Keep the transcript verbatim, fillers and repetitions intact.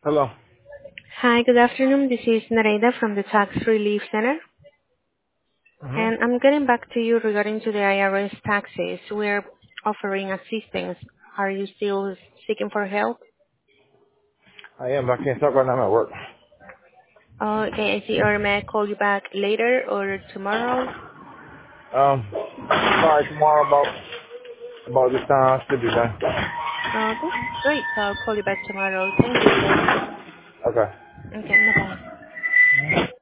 Hello. Hi, good afternoon. This is Nareda from the Tax Relief Center, hmm and I'm getting back to you regarding to the I R S taxes. We're offering assistance. Are you still seeking for help? I am, but I can't talk right now. I'm at work. Okay, I see. Or may I call you back later or tomorrow? Um, sorry, tomorrow about about this time I should be done. Okay, great. So I'll call you back tomorrow. Thank you, sir. Okay. Okay, bye-bye.